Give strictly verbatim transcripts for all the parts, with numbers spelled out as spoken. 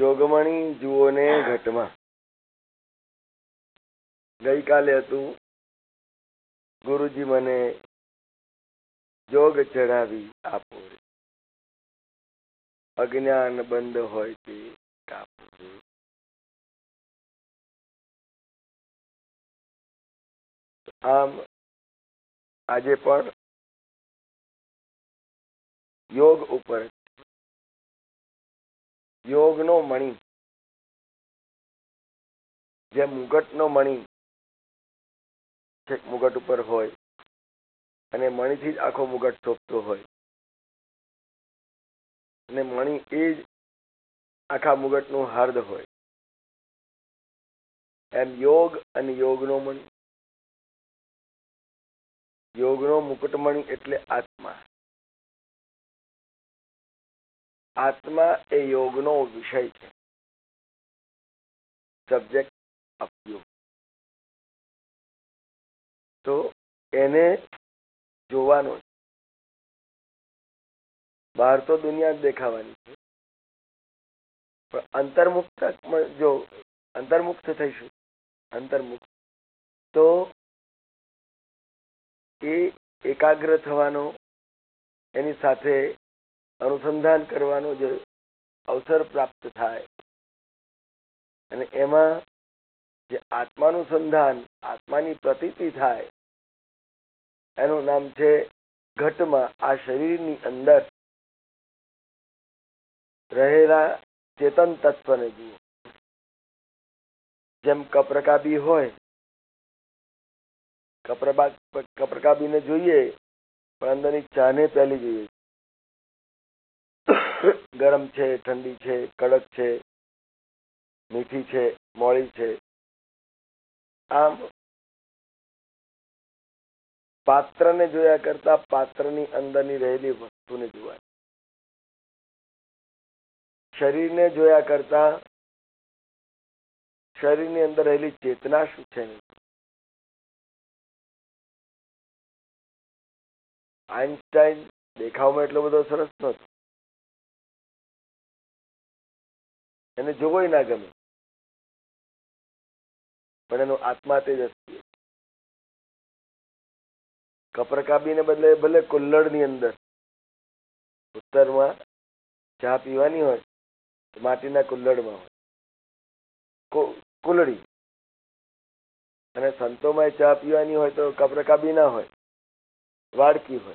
જોગમણી જુઓ ને ઘટમાં. ગઈકાલે હતું ગુરુજી મને જોગ ચડાવી આપો, અજ્ઞાન બંધ હોય તે કાપો. આમ આજે પણ યોગ ઉપર, યોગનો મણિ, જેમ મુગટનો મણિ છેક મુગટ ઉપર હોય અને મણિથી જ આખો મુગટ શોભતો હોય અને મણિ એ જ આખા મુગટનું હાર્દ હોય, એમ યોગ અને યોગનો મણિ, યોગનો મુકુટમણિ એટલે આત્મા. આત્મા એ યોગનો વિષય છે, સબ્જેક્ટ ઓફ યોગ. તો એને જોવાનો, બહાર તો દુનિયા જ દેખાવાની છે, પણ અંતર્મુક્ત જો અંતર્મુક્ત થઈશું, અંતર્મુક્ત તો એ એકાગ્ર થવાનો, એની સાથે અનુસંધાન કરવાનો જે અવસર પ્રાપ્ત થાય અને એમાં જે આત્માનુસંધાન, આત્માની પ્રતીતિ થાય, એનું નામ છે ઘટમાં આ શરીરની અંદર રહેલા ચેતન તત્વને જુઓ. જેમ કપ્રકાબી હોય, કપ્રબા કપ્રકાબીને જોઈએ પણ અંદરની ચાને પહેલી જોઈએ, ગરમ છે, ઠંડી છે, કડક છે, મીઠી છે, મોળી છે. આમ પાત્રને જોયા કરતા પાત્રની અંદરની રહેલી વસ્તુને જોવાય, શરીરને જોયા કરતા શરીરની અંદર રહેલી ચેતના શું છે. આઈન્સ્ટાઈન દેખાવમાં એટલો બધો સરસ નહોતો, એને જોવોય ના ગમે, પણ એનો આત્મા તેજસ્વી. કપરકાબીને બદલે ભલે કુલ્લડની અંદર, ઉત્તરમાં ચા પીવાની હોય માટીના કુલ્લડમાં હોય, કુલડી, અને સંતોમાં ચા પીવાની હોય તો કપરકાબી ના હોય, વાડકી હોય.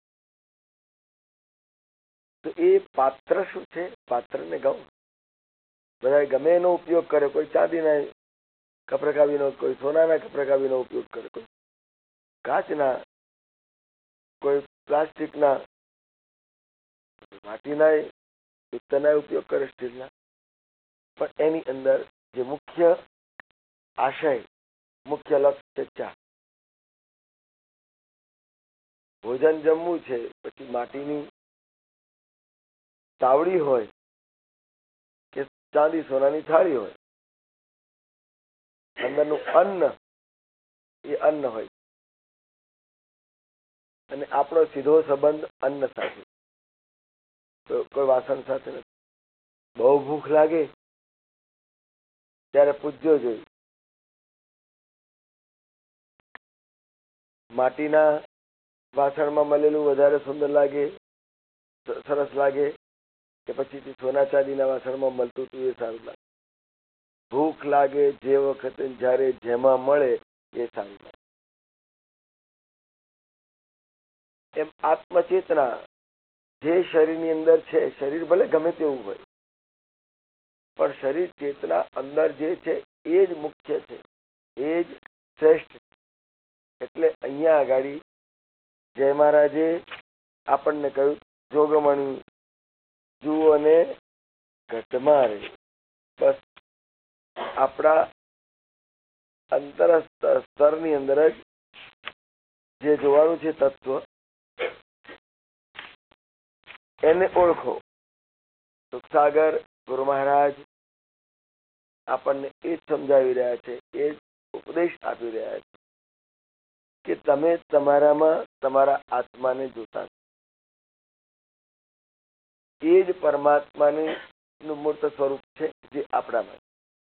તો એ પાત્ર શું છે? પાત્રને ગૌ બધા ગમે એનો ઉપયોગ કરે, કોઈ ચાંદીના કપરકાબીનો, કોઈ સોનાના કપરકાબીનો ઉપયોગ કરે, કોઈ કાચના, કોઈ પ્લાસ્ટિકના, માટીના, પિત્તળના ઉપયોગ કરે, સ્ટીલના. પણ એની અંદર જે મુખ્ય આશય, મુખ્ય લક્ષ્ય છે ચા. ભોજન જમવું છે, પછી માટીની તાવડી હોય કે ચાંદી સોનાની થાળી હોય, અંદરનું અન્ન એ અન્ન હોય, અને આપણો સીધો સંબંધ અન્ન સાથે, કોઈ વાસણ સાથે નથી. બહુ ભૂખ લાગે ત્યારે પૂછજો જોઈ, માટીના વાસણમાં મળેલું વધારે સુંદર લાગે, સરસ લાગે, કે પછી સોના ચાંદીના વાસણમાં મળતું હતું એ સારું લાગે. ભૂખ લાગે જે વખતે જ્યારે જેમાં મળે એ સારું લાગે. એમ આત્મચેતના જે શરીરની અંદર છે, શરીર ભલે ગમે તેવું હોય, પણ શરીર ચેતના અંદર જે છે એ જ મુખ્ય છે, એ જ શ્રેષ્ઠ છે. એટલે અહીંયા આગળ જય મહારાજે આપણને કહ્યું, જોગમણી જુઓ ને ઘટમાં રહે. બસ આપણા અંતર સ્તરની અંદર જ જે જોવાનું છે તત્વ, એને ઓળખો. સુખસાગર ગુરુ મહારાજ આપણને એ જ સમજાવી રહ્યા છે, એ જ ઉપદેશ આપી રહ્યા છે કે તમે તમારામાં તમારા આત્માને જોતા, એ જ પરમાત્માની નું મૂર્ત સ્વરૂપ છે જે આપણામાં.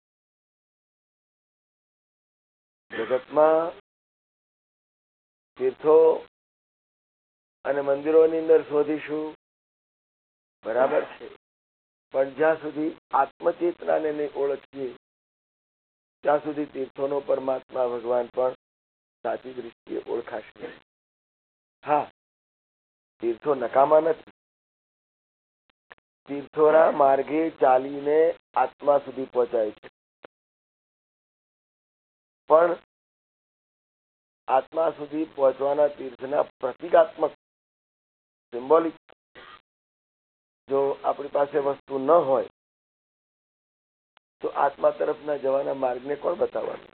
જગતમાં તીર્થો અને મંદિરોની અંદર શોધીશું, બરાબર છે, પણ જ્યાં સુધી આત્મચેતનાને નહીં ઓળખીએ ત્યાં સુધી તીર્થોનો પરમાત્મા ભગવાન પણ સાચી દૃષ્ટિએ ઓળખાશે નહીં. હા, તીર્થો નકામા નથી. તીર્થોના માર્ગે ચાલીને આત્મા સુધી પહોંચાય છે, પણ આત્મા સુધી પહોંચવાના તીર્થના પ્રતિકાત્મક સિમ્બોલિક જો આપણી પાસે વસ્તુ ન હોય તો આત્મા તરફના જવાના માર્ગને કોણ બતાવવાનું?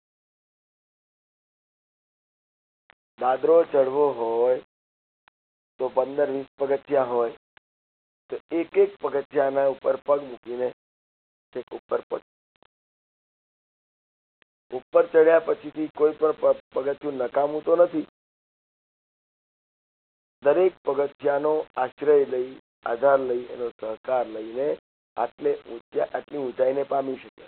દાદરો ચડવો હોય તો પંદર વીસ પગથિયા હોય તો એક એક પગથિયાના ઉપર પગ મૂકીને એક ઉપર પગ ઉપર ચડ્યા પછીથી કોઈ પણ પગથિયું નકામું તો નથી. દરેક પગથિયાનો આશ્રય લઈ, આધાર લઈ, એનો સહકાર લઈને આટલે ઊંચા આટલી ઊંચાઈને પામી શકે.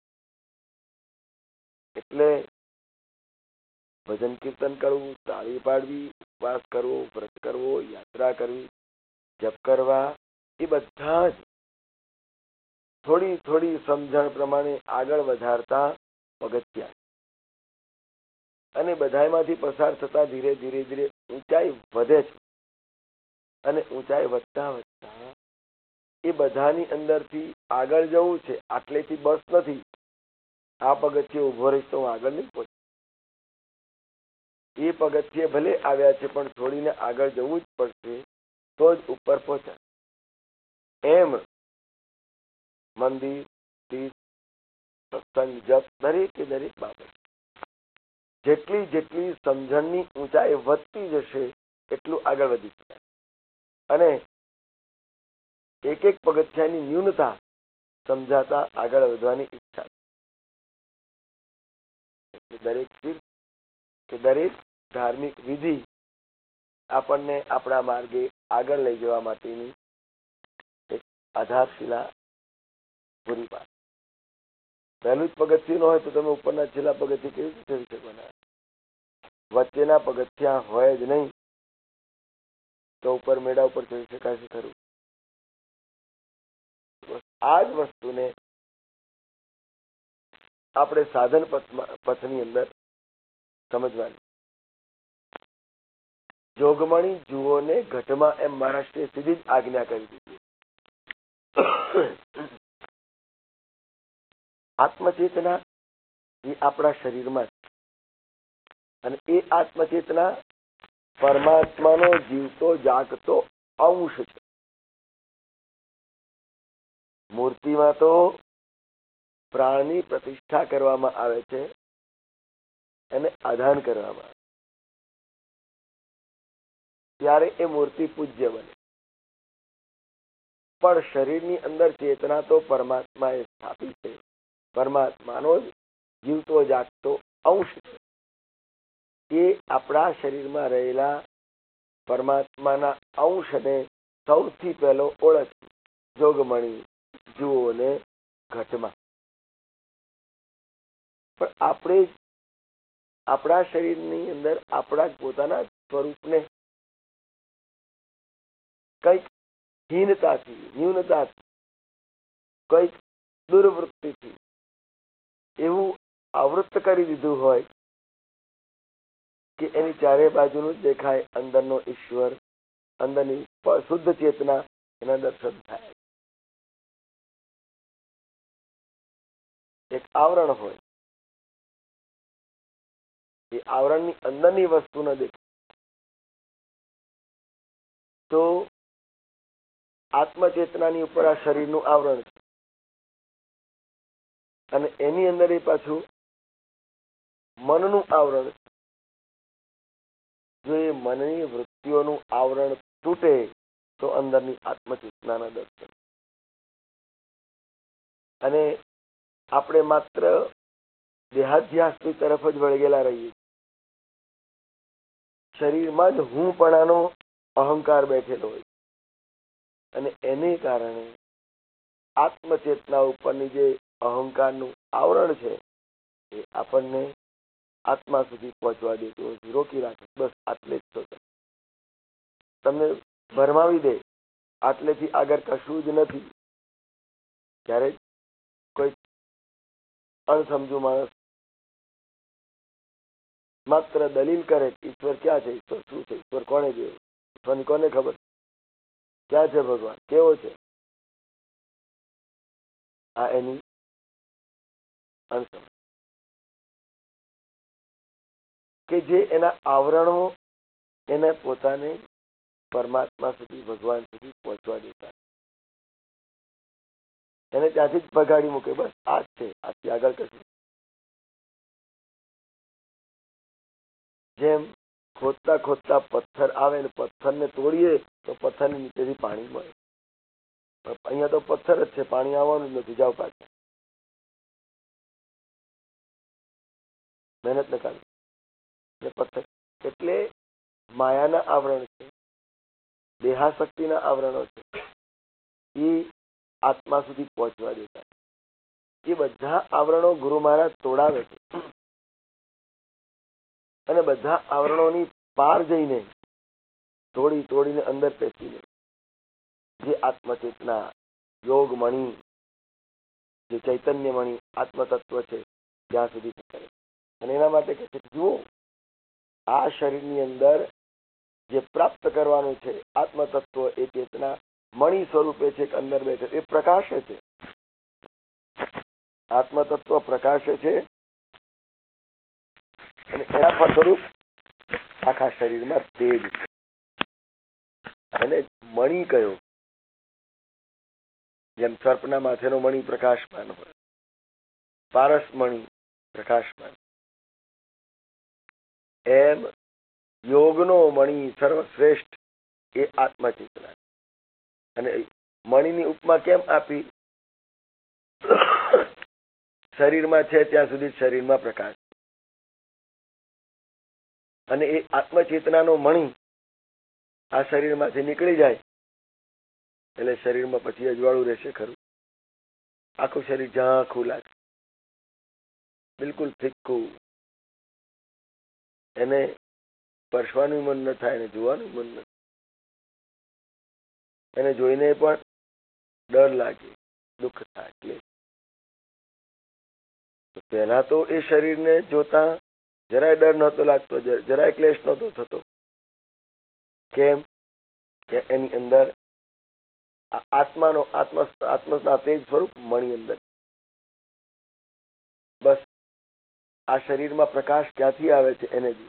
એટલે ભજન કીર્તન કરવું, તાળી પાડવી, ઉપવાસ કરવો, વ્રત કરવો, યાત્રા કરવી, જપ કરવા, એ બધા જ થોડી થોડી સમજણ પ્રમાણે આગળ વધારતા પગથિયા અને બધામાંથી પસાર થતા ધીરે ધીરે ધીરે ઊંચાઈ વધે છે. અને ઊંચાઈ વધતા વધતા એ બધાની અંદરથી આગળ જવું છે. આટલેથી બસ નથી. આ પગથિયે ઉભો રહીશ તો હું આગળ નહીં પહોંચું. એ પગથિયે ભલે આવ્યા છે પણ છોડીને આગળ જવું જ પડશે તો જ ઉપર પહોંચાય. એમ મંદિર, તીર્થ, સત્સંગ, જપ દરેકે દરેક બાબત જેટલી જેટલી સમજણની ઊંચાઈ વધતી જશે એટલું આગળ વધી શકાય. અને એક એક પગથિયાની ન્યૂનતા સમજાતા આગળ વધવાની ઈચ્છા. દરેક તીર્થ કે દરેક ધાર્મિક વિધિ આપણને આપણા માર્ગે આગળ લઈ જવા માટેની એક આધારશિલા પૂરી પાડે. પહેલું જ પગથિયું ન હોય તો તમે ઉપરના છેલ્લા પગથિયે કેવી રીતે ચડી શકવાના? વચ્ચેના પગથિયા હોય જ નહીં તો ઉપર મેળા ઉપર ચડી શકાશે ખરું? આ જ વસ્તુને આપણે સાધન પથની અંદર સમજવાની. જોગમણી જુઓ ને ઘટમાં, એમ મહારાષ્ટ્રે સીધી જ આજ્ઞા કરી દીધી. આત્મચેતના એ આપણા શરીરમાં છે અને એ આત્મચેતના પરમાત્માનો જીવતો જાગતો અંશ છે. મૂર્તિમાં તો પ્રાણની પ્રતિષ્ઠા કરવામાં આવે છે અને આધાન કરવામાં આવે ત્યારે એ મૂર્તિ પૂજ્ય બને. પણ શરીરની અંદર ચેતના તો પરમાત્માએ સ્થાપી છે. પરમાત્માનો જ જીવતો જાગતો અંશ છે. એ આપણા શરીરમાં રહેલા પરમાત્માના અંશને સૌથી પહેલો ઓળખી જોગમણી જુઓ ને ઘટમાં. પણ આપણે આપણા શરીરની અંદર આપણા પોતાના સ્વરૂપને કઈક હીનતાથી, ન્યૂનતાથી, કઈક દુર્વૃત્તિથી એવું આવૃત્ત કરી દીધું હોય કે એની ચારે બાજુનું જ દેખાય અંદરનો ઈશ્વર, અંદરની શુદ્ધ ચેતના એના દર્શન થાય. એક આવરણ હોય, એ આવરણની અંદરની વસ્તુ ન દેખાય. તો આત્મચેતનાની ઉપર આ શરીરનું આવરણ છે અને એની અંદર એ પાછું મનનું આવરણ છે. જો એ મનની વૃત્તિઓનું આવરણ તૂટે તો અંદરની આત્મચેતનાના દર્શન. અને આપણે માત્ર દેહાધ્યાસની તરફ જ વળગેલા રહીએ. શરીરમાં જ હુંપણાનો અહંકાર બેઠેલો હોય અને એને કારણે આત્મચેતના ઉપરની જે અહંકારનું આવરણ છે એ આપણને આત્મા સુધી પહોંચવા દેતું નથી, રોકી રાખે. બસ આટલે જ તો તમને ભરમાવી દે, આટલેથી આગળ કશું જ નથી. ત્યારે કોઈ અણસમજુ માણસ માત્ર દલીલ કરે ઈશ્વર ક્યાં છે, ઈશ્વર શું છે, ઈશ્વર કોને જોયું, ઈશ્વરની કોને ખબર, ક્યાં છે ભગવાન, કેવો છે, આ એની અણસમજ કે જે એના આવરણો એને પોતાને પરમાત્મા સુધી, ભગવાન સુધી પહોંચવા દેતા, એને ત્યાંથી જ ભગાડી મૂકે. બસ આ જ છે, આથી આગળ કશું. જેમ ખોદતા ખોદતા પથ્થર આવે ને પથ્થરને તોડીએ તો પથ્થરની નીચેથી પાણી મળે. અહીંયા તો પથ્થર જ છે, પાણી આવવાનું જ નથી, જાવ પાછા, મહેનત ન કાઢો. પથ્થર એટલે માયાના આવરણ છે, દેહાશક્તિના આવરણો છે, એ આત્મા સુધી પહોંચવા દેતા. એ બધા આવરણો ગુરુ મહારાજ તોડાવે છે અને બધા આવરણોની પાર જઈને તોડી તોડીને અંદર પેસીને જે આત્મચેતના, યોગ મણી, જે ચૈતન્ય મણી આત્મતત્વ છે ત્યાં સુધી કરે. અને એના માટે કહે છે જુઓ, આ શરીરની અંદર જે પ્રાપ્ત કરવાનું છે આત્મતત્વ, એ ચેતના મણી સ્વરૂપે છે કે અંદર બેઠે, એ પ્રકાશે છે. આત્મતત્વ પ્રકાશે છે અને એના ફળસ્વરૂપ આખા શરીરમાં તેજ છે. એને મણી કયો, જેમ સર્પના માથેનો મણી પ્રકાશમાન હોય, પારસ મણી પ્રકાશમાન, એમ યોગનો મણી સર્વશ્રેષ્ઠ એ આત્મચેતના. અને મણીની ઉપમા કેમ આપી? શરીરમાં છે ત્યાં સુધી શરીરમાં પ્રકાશ, અને એ આત્મચેતનાનો મણી આ શરીરમાંથી નીકળી જાય એટલે શરીરમાં પછી અજવાળું રહેશે ખરું? આખું શરીર ઝાંખું લાગે, બિલકુલ ફિક્કું, એને સ્પર્શવાનું મન ન થાય, એને જોવાનું મન ન થાય, એને જોઈને પણ ડર લાગે, દુઃખ થાય. પહેલા તો એ શરીરને જોતા જરાય ડર નહોતો લાગતો, જરાય ક્લેશ નહોતો થતો. કેમ કે એની અંદર આત્માનો આત્મ આત્મના તેજ સ્વરૂપ મણી અંદર. બસ આ શરીરમાં પ્રકાશ ક્યાંથી આવે છે એને જ.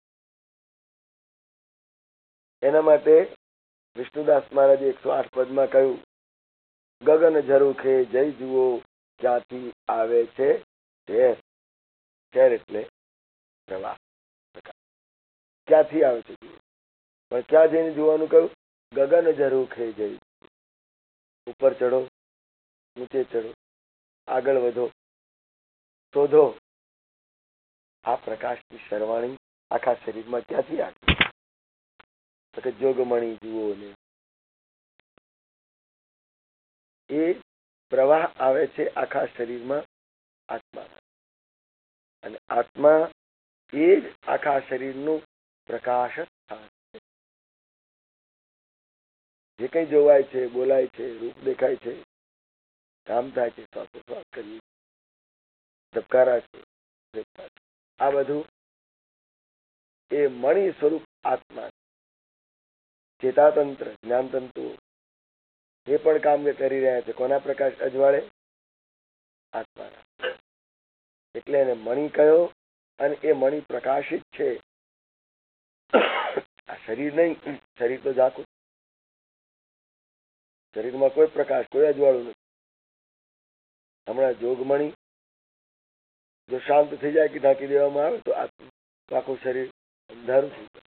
એના માટે વિષ્ણુદાસ મહારાજે એકસો આઠ પદમાં કહ્યું, ગગન ઝરૂખે જય જુઓ ક્યાંથી આવે છે ઝેર. ઝેર એટલે પ્રવાહ, ક્યાંથી આવે છે જુઓ. પણ ક્યાં જઈને જોવાનું કહ્યું? ગગન ઝરૂખે જય. ઉપર ચડો, નીચે ચડો, આગળ વધો, શોધો આ પ્રકાશની સરવાણી આખા શરીરમાં ક્યાંથી આવી? તો કે જોગમણી જુઓ ને એ પ્રવાહ આવે છે આખા શરીરમાં આત્મા, અને આત્મા એ જ આખા શરીરનું પ્રકાશ થાય છે. જે કઈ જોવાય છે, બોલાય છે, રૂપ દેખાય છે, કામ થાય છે, શ્વાસોશ્વાસ કરીએ, ધબકારા છે, આ બધું એ મણી સ્વરૂપ આત્મા. ચેતાતંત્ર, જ્ઞાનતંતુ એ પણ કામ કરી રહ્યા છે. કોના પ્રકાશ અજવાળે? આત્માના. એટલે એને મણી કયો, અને એ મણી પ્રકાશિત છે. આ શરીર નહીં, શરીર તો ઝાંખું, શરીરમાં કોઈ પ્રકાશ, કોઈ અજવાળું નથી. હમણાં જોગમણી જો શાંત થઈ જાય કે ઢાંકી દેવામાં આવે તો આખું શરીર અંધારું થઈ જાય,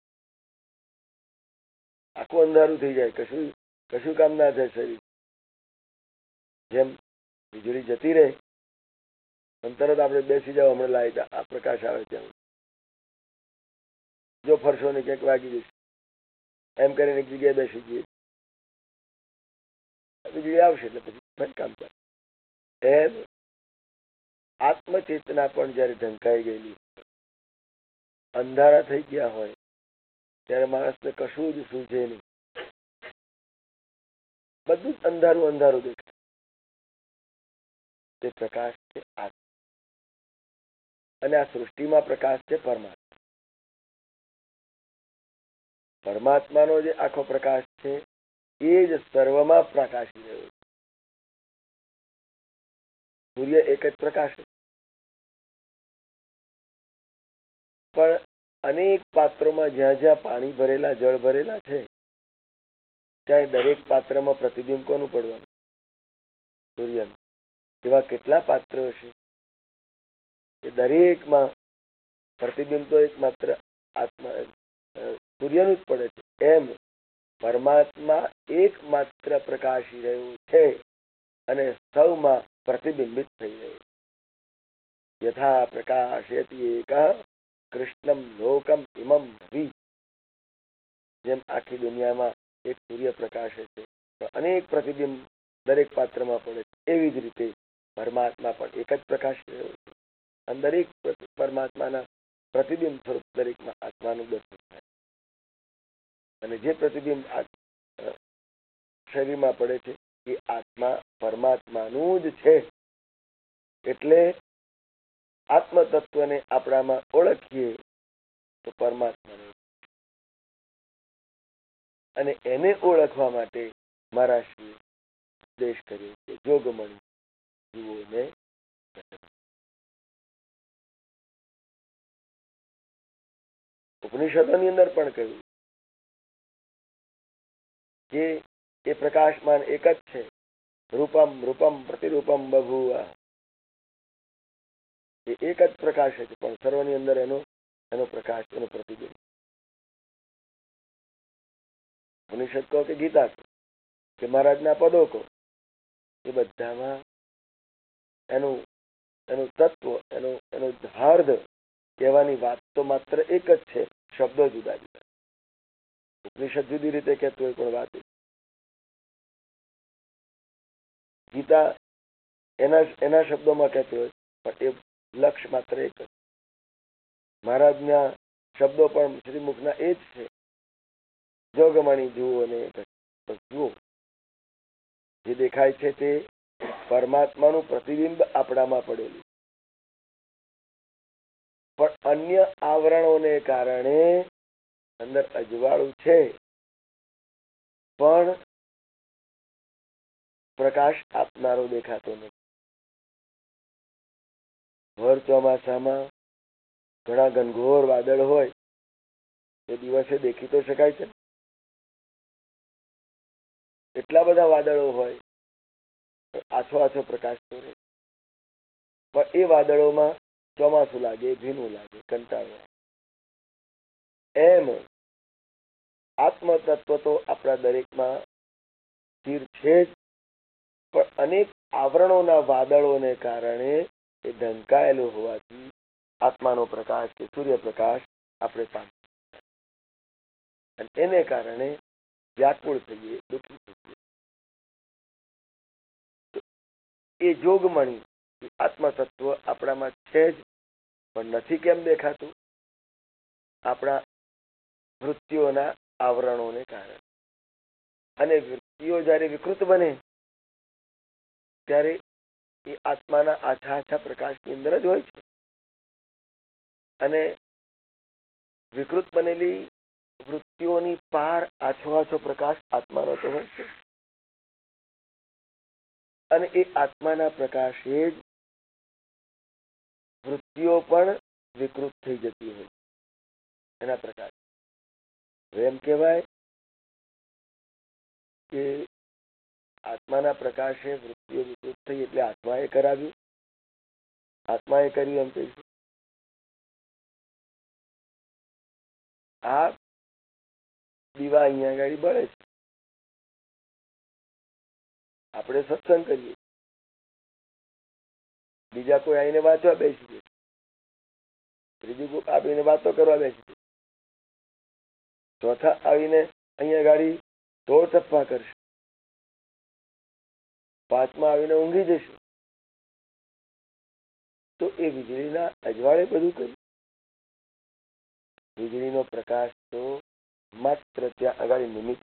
આખું અંધારું થઈ જાય, કશું કશું કામ ના થાય શરીર. જેમ વીજળી જતી રહે પણ તરત આપણે બેસી જાવ, હમણાં લાઈટ આ પ્રકાશ આવે ત્યાં જો ફરશો ને ક્યાંક વાગી જશે, એમ કરીને એક જગ્યાએ બેસી જઈએ. વીજળી આવશે એટલે પછી બંધ કામ ચાલે. એમ આત્મચેતના પણ જયારે ઢંકાઈ ગયેલી, અંધારા થઈ ગયા હોય ત્યારે માણસને કશું જ સૂઝે નહીં, બધું જ અંધારું અંધારું દેખાય. તે પ્રકાશ છે આત્મા, અને આ સૃષ્ટિમાં પ્રકાશ છે પરમાત્મા. પરમાત્માનો જે આખો પ્રકાશ છે એ જ સર્વમાં પ્રકાશી રહ્યો છે. સૂર્ય એક જ પ્રકાશ છે, પણ અનેક પાત્રોમાં જ્યાં જ્યાં પાણી ભરેલા, જળ ભરેલા છે, ત્યાં દરેક પાત્રમાં પ્રતિબિંબ કોનું પડવાનું? સૂર્યનું. એવા કેટલા પાત્રો છે એ દરેકમાં પ્રતિબિંબ તો એકમાત્ર આત્મા સૂર્યનું જ પડે છે. એમ પરમાત્મા એકમાત્ર પ્રકાશી રહ્યું છે અને સૌમાં પ્રતિબિંબિત થઈ રહ્યું. યથા પ્રકાશયતિ એકઃ કૃષ્ણમ લોકમ ઇમમ ભવિ. જેમ આખી દુનિયામાં એક સૂર્ય પ્રકાશે છે, અનેક પ્રતિબિંબ દરેક પાત્રમાં પડે છે, એવી જ રીતે પરમાત્મા પણ એક જ પ્રકાશ રહ્યો છે. અને દરેક પરમાત્માના પ્રતિબિંબ સ્વરૂપ દરેકમાં આત્માનું દર્શન થાય. અને જે પ્રતિબિંબ શરીરમાં પડે છે એ આત્મા પરમાત્માનું જ છે. એટલે આત્મ તત્વને આપણામાં ઓળખીએ તો પરમાત્માને, અને એને ઓળખવા માટે મારા શ્રી ઉપદેશ કર્યો છે જોગમણી જીવોને. ઉપનિષદોની અંદર પણ કહ્યું કે એ પ્રકાશમાન એક જ છે. રૂપમ રૂપમ પ્રતિરૂપમ બભુવ. એ એક જ પ્રકાશ છે, પણ સર્વની અંદર એનો એનો પ્રકાશ, એનો પ્રતિબિંબ. ઉપનિષદ કહો કે ગીતા કહો કે મહારાજના પદો કહો, એ બધામાં એનું એનું તત્વ, એનું એનું હાર્દ કહેવાની વાત તો માત્ર એક જ છે, શબ્દો જુદા જુદા. ઉપનિષદ જુદી રીતે કહેતું હોય પણ વાત ગીતા એના એના શબ્દોમાં કહેતું હોય પણ એ લક્ષ્ય માત્ર એક જ. મહારાજના શબ્દો પણ શ્રીમુખના એ જ છે, જોગમણી જુઓ ને જુઓ. જે દેખાય છે તે પરમાત્માનું પ્રતિબિંબ આપણામાં પડેલું, પણ અન્ય આવરણોને કારણે અંદર અજવાળું છે, પણ પ્રકાશ આપનારો દેખાતો નથી. ભર ચોમાસામાં ઘણા ઘનઘોર વાદળ હોય એ દિવસે દેખી તો શકાય છે, એટલા બધા વાદળો હોય, આછો આછો પ્રકાશ તો રહે, પણ એ વાદળોમાં ચોમાસું લાગે, ભીનું લાગે, કંટાળો. એમ આત્મ તત્વ તો આપણા દરેકમાં સ્થિર છે જ, પણ અનેક આવરણોના વાદળોને કારણે એ ઢંકાયેલું હોવાથી આત્માનો પ્રકાશ કે સૂર્યપ્રકાશ આપણે પામીએ અને એને કારણે વ્યાકુળ થઈએ, દુઃખી થઈએ. એ જોગમણી આત્મતત્વ આપણામાં છે જ, પણ નથી કેમ દેખાતું? આપણા વૃત્તિઓના આવરણોને કારણે. અને વૃત્તિઓ જયારે વિકૃત બને ત્યારે એ આત્માના આછા આછા પ્રકાશની અંદર જ હોય છે, અને વિકૃત બનેલી વૃત્તિઓની પાર આછો આછો પ્રકાશ આત્માનો તો હોય છે, અને એ આત્માના પ્રકાશે જ વૃત્તિઓ પણ વિકૃત થઈ જતી હોય એના પ્રકાશ. એમ કહેવાય કે આત્માના પ્રકાશે વૃત્તિઓ વિકૃત થઈ એટલે આત્માએ કરાવ્યું, આત્માએ કર્યું એમ કહીશું. આ દીવા અહીંયા આગળ બળે છે, આપણે સત્સંગ કરીએ, બીજા કોઈ આવીને વાંચવા બેસી જાય, ત્રીજી કોઈ આવીને વાતો કરવા બેસી જાય, ચોથા આવીને અહીંયા ગાડી તોડ તપ્પા કરશે. પાંચમાં આવીને ઊંઘી જશું તો એ વીજળીના અજવાળે બધું કર્યું. વીજળીનો પ્રકાશ તો માત્ર ત્યાં આગળ નિમિત્ત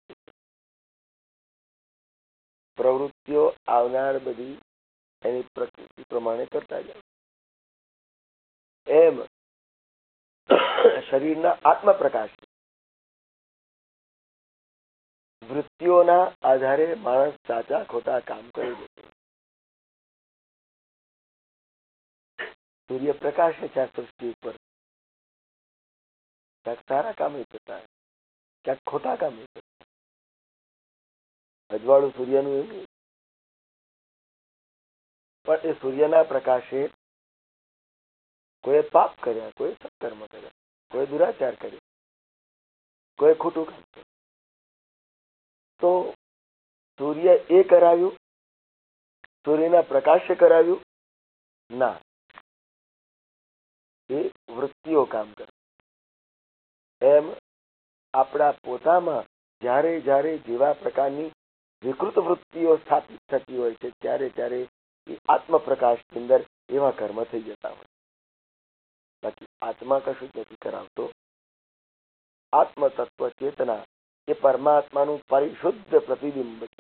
પ્રવૃત્તિઓ આવનાર બધી એની પ્રકૃતિ પ્રમાણે કરતા જાય. એમ શરીરના આત્મપ્રકાશ વૃત્તિઓના આધારે માણસ સાચા ખોટા કામ કરી દે. સૂર્ય પ્રકાશે છે આ સૃષ્ટિ ઉપર. ક્યાંક સારા કામે થતા, ક્યાંક ખોટા કામે થતા. અજવાળું સૂર્યનું એવું, પણ એ સૂર્યના પ્રકાશે કોઈ પાપ કર્યા, કોઈ સત્કર્મ કર્યા, કોઈ દુરાચાર કર્યો, કોઈ ખોટું કામ કર્યું, તો સૂર્ય એ કરાવ્યું, સૂર્યના પ્રકાશે કરાવ્યું ના, એ વૃત્તિઓ કામ કરે. એમ આપણા પોતામાં જ્યારે જ્યારે જેવા પ્રકારની વિકૃત વૃત્તિઓ સ્થાપિત થતી હોય છે ત્યારે ત્યારે એ આત્મપ્રકાશની અંદર એવા કર્મ થઈ જતા હોય. બાકી આત્મા કશું જ નથી કરાવતો. આત્મતત્વ ચેતના એ પરમાત્માનું પરિશુદ્ધ પ્રતિબિંબ છે.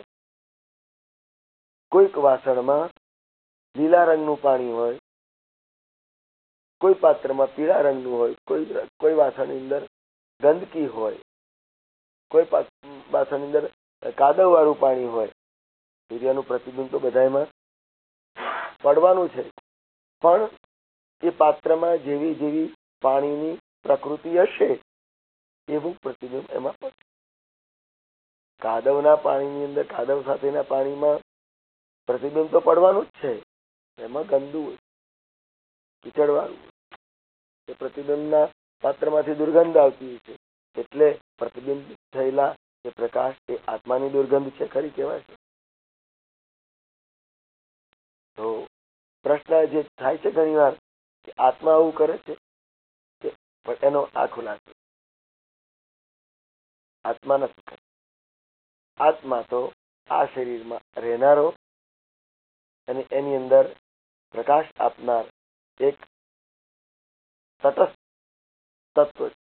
કોઈક વાસણમાં લીલા રંગનું પાણી હોય, કોઈ પાત્રમાં પીળા રંગનું હોય, કોઈ કોઈ વાસણની અંદર ગંદકી હોય, કોઈ વાસણની અંદર કાદવ વાળું પાણી હોય. સૂર્યનું પ્રતિબિંબ તો બધામાં પડવાનું છે, પણ એ પાત્રમાં જેવી જેવી પાણીની પ્રકૃતિ હશે એવું પ્રતિબિંબ એમાં પડશે. કાદવના પાણીની અંદર કાદવ સાથેના પાણીમાં પ્રતિબિંબ તો પડવાનું જ છે. એમાં ગંદુ હોય, કીચડવાળું, એ પ્રતિબિંબના પાત્રમાંથી દુર્ગંધ આવતી છે. એટલે પ્રતિબિંબ થયેલા એ પ્રકાશ એ આત્માની દુર્ગંધ છે ખરી કહેવાય છે. તો પ્રશ્ન જે થાય છે ઘણી વાર કે આત્મા આવું કરે છે, પણ એનો આ ખુલાસો, આત્મા નથી કરે. આત્મા તો આ શરીરમાં રહેનારો અને એની અંદર પ્રકાશ આપનાર એક તટસ્થ તત્વ છે.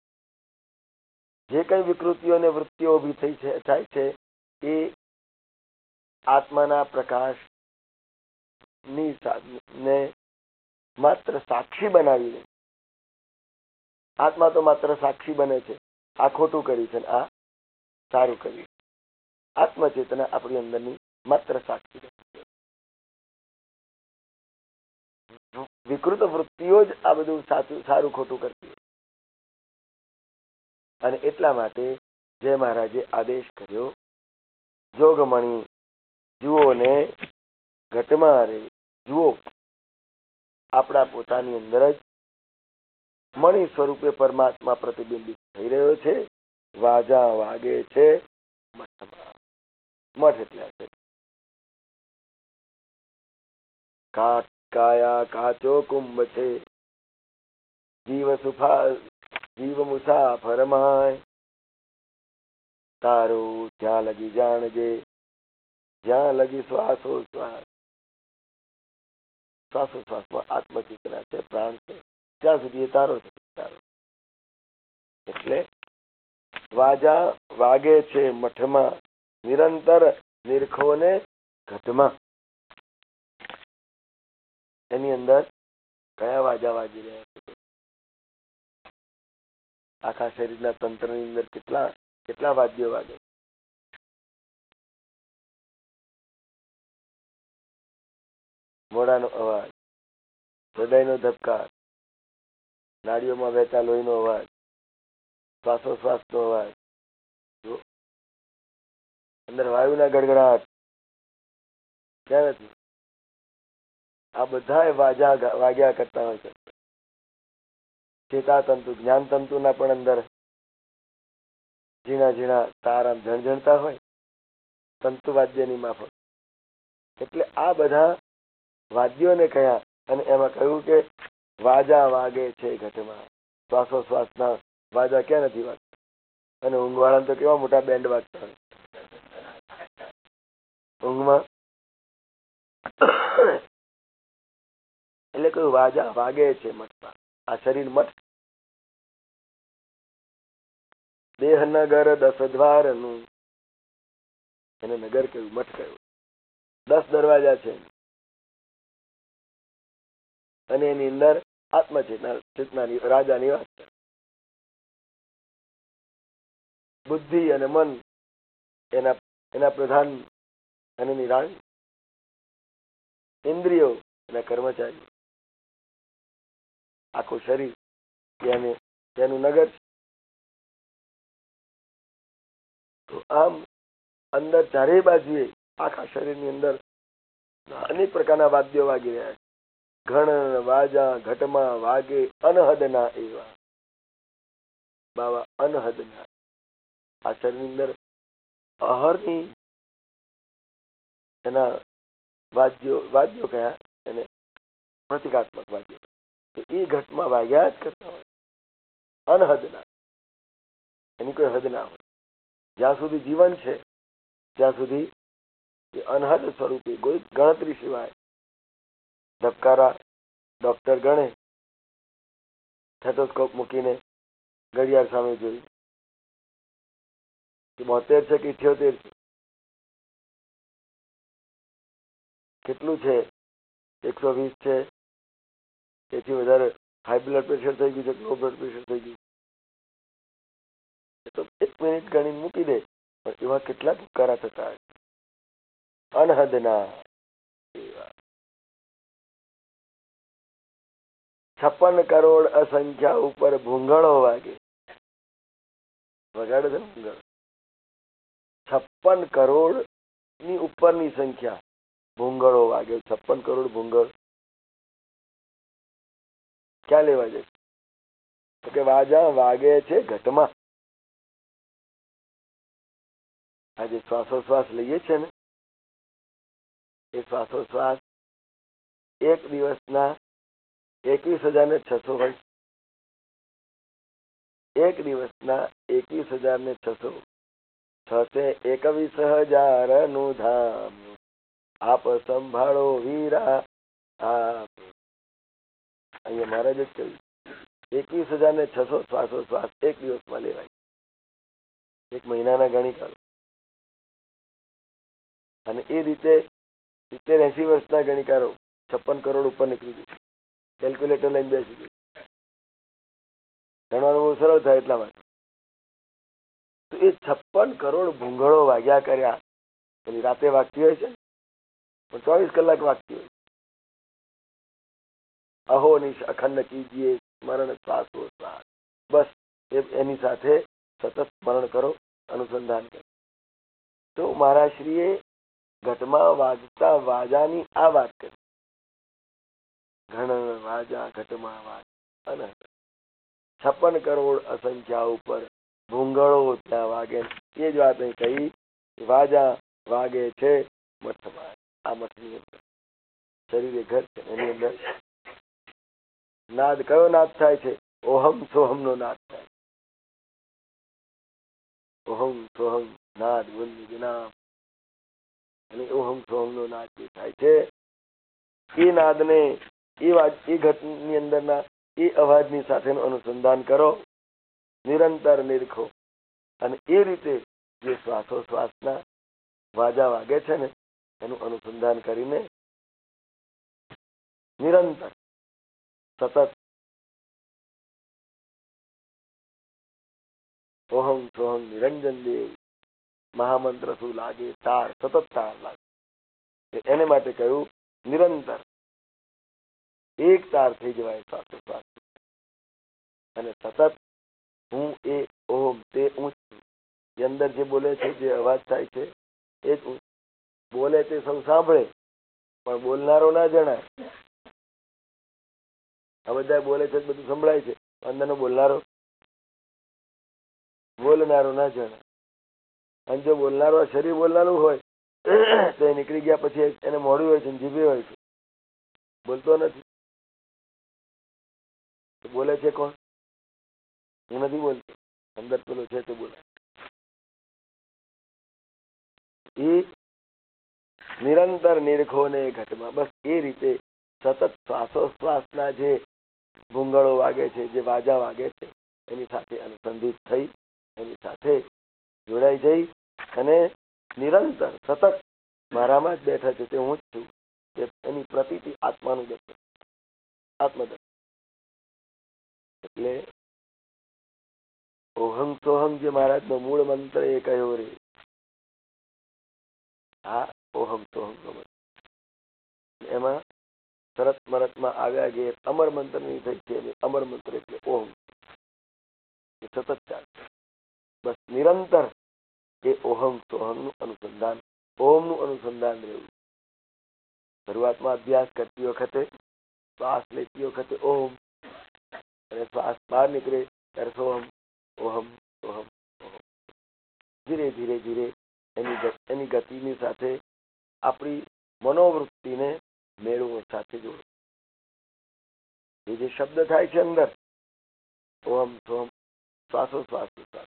જે કઈ વિકૃતિઓ અને વૃત્તિઓ ઉભી થઈ છે થાય છે એ આત્માના પ્રકાશ ની ને માત્ર સાક્ષી બનાવી દે. આત્મા તો માત્ર સાક્ષી બને છે. આ ખોટું કર્યું છે, આ સારું કર્યું. આત્મચેતના આપણી અંદરની માત્ર સાક્ષી રહે. વિકૃત વૃત્તિઓ જ આ બધું સાચું સારું ખોટું કરતી હોય. અને એટલા માટે જય મહારાજે આદેશ કર્યો, જોગમણી જુઓ ને ઘટમાં રે જુઓ. આપણા પોતાની અંદર જ મણિ સ્વરૂપે પરમાત્મા પ્રતિબિંબિત થઈ રહ્યો છે. વાજા વાગે છે મઠમાં. મઠ એટલે છે કાટ કાયા કાચો કુંભ છે. જીવ સુફા જીવ મુસાફરમાય. તારું ત્યાં લગી જાણજે, જ્યાં લગી શ્વાસો શ્વાસ. શ્વાસોશ્વાસમાં આત્મચેતના છે, પ્રાણ છે, ત્યાં સુધી એ તારો છે. તારો એટલે વાજા વાગે છે મઠમાં, નિરંતર નિરખો ને ઘટમાં. એની અંદર કયા વાજા વાજી રહ્યા છે? આખા શરીરના તંત્રની અંદર કેટલા કેટલા વાદ્યો વાગે. મોઢાનો અવાજ, હૃદયનો ધબકાર, નાડીઓમાં વહેતા લોહીનો અવાજ, શ્વાસોશ્વાસનો અવાજ, અંદર વાયુના ગડગડાટ ક્યાં નથી? આ બધા વાજા વાગ્યા કરતા હોય છે. ચેતાતંતુ જ્ઞાન તંતુના પણ અંદર ઝીણા ઝીણા તારા ઝણઝણતા હોય તંતુ વાદ્યની માફક. એટલે આ બધા વાદ્યોને કયા અને એમાં કહ્યું કે વાજા વાગે છે ઘટમાં. શ્વાસોશ્વાસના વાજા ક્યાં નથી વાગતા? અને ઊંઘવાળા તો કેવા મોટા બેન્ડ વાગતા હોય ઊંઘમાં. એટલે કોઈ વાજા વાગે છે મઠમાં. આ શરીર મઠ. દેહ નગર દસ દ્વાર નું, એને નગર કહ્યું, મઠ કહ્યું. દસ દરવાજા છે અને એની અંદર આત્મચેતના ચેતનાની રાજાની વાત છે. બુદ્ધિ અને મન એના એના પ્રધાન અને એની રાણી, ઇન્દ્રિયો એના કર્મચારી, આખું શરીર તેને તેનું નગર. તો આમ અંદર ચારેય બાજુએ આખા શરીરની અંદર અનેક પ્રકારના વાદ્યો વાગી રહ્યા છે. ઘણ વાજા ઘટમાં વાગે અનહદના એવા બાવા, અનહદના. આ શરીરની અંદર અહરની એના વાદ્યો વાદ્યો કયા એને પ્રતિકાત્મક વાદ્યો, એ ઘટમાં વાગ્યા જ કરતા હોય. અનહદના, એની કોઈ હદ ના હોય. જ્યાં સુધી જીવન છે ત્યાં સુધી એ અનહદ સ્વરૂપે કોઈ ગણતરી સિવાય. ધબકારા ડોક્ટર ગણે, સ્ટેથોસ્કોપ મૂકીને ઘડિયાળ સામે જોઈ કે બોતેર છે કે ઇઠ્યોતેર છે, કેટલું છે, એકસો વીસ છે, તેથી વધારે હાઈ બ્લડ પ્રેશર થઈ ગયું છે, લો બ્લડ પ્રેશર થઈ ગયું. તો એક મિનિટ ગણી મૂકી દે, પણ એવા કેટલા ધબકારા થતા હોય. અનહદના છપ્પન કરોડ અસંખ્યા ઉપર ભૂંગળો વાગે. વગાડે છે ને ભૂંગળ. છપ્પન કરોડ ની ઉપરની સંખ્યા ભૂંગળો વાગે. છપ્પન કરોડ ભૂંગળ ક્યાં લેવા જાય? તો કે વાજા વાગે છે ઘટમાં. આજે શ્વાસોશ્વાસ લઈએ છે ને, એ શ્વાસોશ્વાસ એક દિવસના એકવીસ હજાર ને છસો હોય. એક દિવસના એકવીસ હજાર ને છસો છસે એકવીસ હજાર નું ધામ આપ સંભાળો વીરા આપ. અહીંયા મહારાજ જ કહ્યું, એકવીસ હજાર ને છસો શ્વાસોશ્વાસ એક દિવસમાં લેવાય. એક મહિનાના ગણી કાઢો. અને એ રીતે સિત્તેર એસી વર્ષના ગણિકારો છપ્પન કરોડ ઉપર નીકળી ગયું. કેલ્ક્યુલેટર લઈને બેસી ગયું. ગણવાનું બહુ સરળ થાય એટલા માટે. તો એ છપ્પન કરોડ ભૂંગળો વાગ્યા કર્યા. એની રાતે વાગતી હોય છે પણ ચોવીસ કલાક વાગતી હોય. અહો નિશ અખંડ કીજીએ સ્મરણ શ્વાસો શ્વાસ. બસ એની સાથે સતત સ્મરણ કરો, અનુસંધાન કરો. તો મહારાજશ્રીએ ઘટમાં વાગતા વાજાની આ વાત કરી. ઘણ વાજા ઘટમાં વાગ અને છપ્પન કરોડ અસંખ્યા ઉપર ભૂંગળો ત્યાં વાગે. એ જ વાત અહીં કહી, વાજા વાગે છે મઠમાં. આ મઠની અંદર શરીરે ઘર છે, એની અંદર નાદ કયો નાદ થાય છે? ઓહમ સોહમ નો નાદ થાય. ઓહમ સોહમ નાદ વંદ વિના. અને ઓહમ સોહમ નો નાદ જે થાય છે, એ નાદને એ વાત એ ઘટની અંદરના એ અવાજની સાથેનું અનુસંધાન કરો, નિરંતર નિરખો. અને એ રીતે જે શ્વાસોશ્વાસના વાજા વાગે છે ને, એનું અનુસંધાન કરીને નિરંતર સતત ઓહમ સોહમ નિરંજન દેવ મહામંત્ર શું લાગે? તાર, સતત તાર લાગે. એને માટે કહ્યું નિરંતર એક તાર થઈ જવાય શ્વાસોશ્વાસ. અને સતત હું એ ઓમ તે ઊંચ છું. જે અંદર જે બોલે છે, જે અવાજ થાય છે, એ જ બોલે તે સૌ સાંભળે, પણ બોલનારો ના જણાય. આ બધા બોલે છે બધું સંભળાય છે, અંદરનો બોલનારો બોલનારો ના જણાય. અને જો બોલનારો શરીર બોલનારું હોય તો એ નીકળી ગયા પછી એને મોડું હોય છે, જીભે હોય છે, બોલતો નથી. બોલે છે કોણ? હું નથી બોલતો, અંદર પેલો છે તો બોલે. એ નિરંતર નિરખો ને ઘટમાં. બસ એ રીતે સતત શ્વાસોશ્વાસના જે ભૂંગળો વાગે છે, જે વાજા વાગે છે, એની સાથે અનુસંધિત થઈ, એની સાથે જોડાઈ જઈ અને નિરંતર સતત મારામાં જ બેઠા છે, તે હું જ છું, એની પ્રતીતિ આત્માનું દર્શન, આત્મદર્શન. એટલે ઓહમ સોહમ જે મહારાજનો મૂળ મંત્ર એ કયો રે, હા ઓહમ સોહમ નો મંત્ર. એમાં શરત મરતમાં આવ્યા ગયા અમર મંત્રની થઈ છે, અમર મંત્ર એટલે ઓમ, એ સતત ચાલશે. બસ નિરંતર એ ઓહમ સોહમનું અનુસંધાન, ઓમનું અનુસંધાન રહેવું. શરૂઆતમાં અભ્યાસ કરતી વખતે શ્વાસ લેતી વખતે ઓમ, અને શ્વાસ બહાર નીકળે ત્યારે સોહમ, ઓહમ સોહમ ઓહમ. ધીરે ધીરે ધીરે એની એની ગતિની સાથે આપણી મનોવૃત્તિને મેળવો, સાથે જોડો. એ જે શબ્દ થાય છે અંદર, ઓહમ સોહમ, શ્વાસોશ્વાસ શ્વાસ.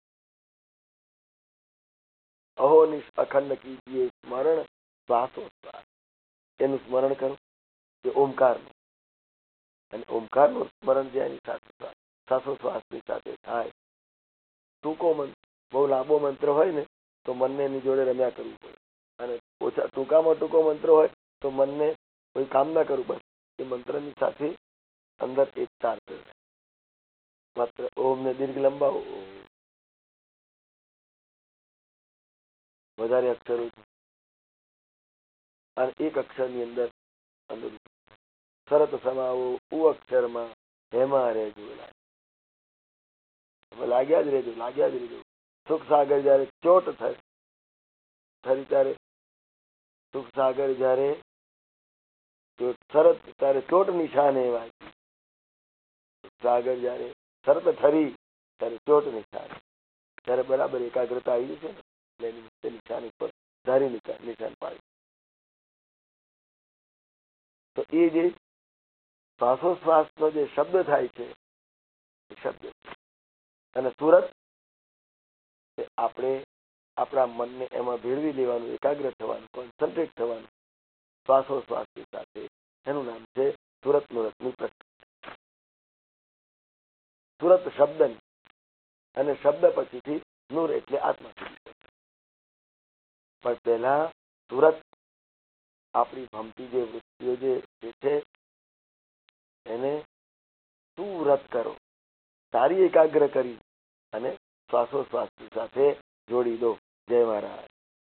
અહોનિશ અખંડ કીજીએ સ્મરણ શ્વાસોશ્વાસ. એનું સ્મરણ કરો એ ઓમકારનું, અને ઓમકારનું સ્મરણ જે એની સાથે શ્વાસોશ્વાસની સાથે થાય. ટૂંકો મંત્ર, બહુ લાંબો મંત્ર હોય ને તો મનને એની જોડે રમ્યા કરવું પડે, અને ઓછા ટૂંકામાં ટૂંકો મંત્ર હોય તો મનને કોઈ કામ ના કરવું પડે. એ મંત્રની સાથે અંદર એક તાર કરે. માત્ર ઓમ ને દીર્ઘ લંબાવો, વધારે અક્ષરો છે, અને એક અક્ષરની અંદર અંદર શરત સમાવો ઉ અક્ષરમાં હેમાં રહેજો, લાગ્યા જ રહેજો, લાગ્યા જ રહેજો. સુખ સાગર જયારે ચોટ થાય ખરી ત્યારે, સુખ સાગર જયારે શરત ત્યારે ચોટ નિશાન એવા, સાગર જયારે શરત ઠરી ત્યારે ચોટ નિશાન, ત્યારે બરાબર એકાગ્રતા આવી છે ને, એટલે નિશાન ઉપર ધારી નિશાન પાડી. તો એ જે શ્વાસોશ્વાસનો જે શબ્દ થાય છે એ શબ્દ, અને સુરત આપણે આપણા મનને એમાં ભેળવી લેવાનું, એકાગ્ર થવાનું, કોન્સન્ટ્રેટ થવાનું શ્વાસોશ્વાસની સાથે. એનું નામ છે સુરત મુરતની પ્રક્રિયા. સુરત શબ્દ, અને શબ્દ પછીથી નૂર એટલે આત્મા. પણ પહેલા સુરત આપણી ભમતી જે વૃત્તિઓ જે છે એને સુરત કરો, સારી એકાગ્ર કરી અને શ્વાસોશ્વાસની સાથે જોડી દો. જય મહારાજ.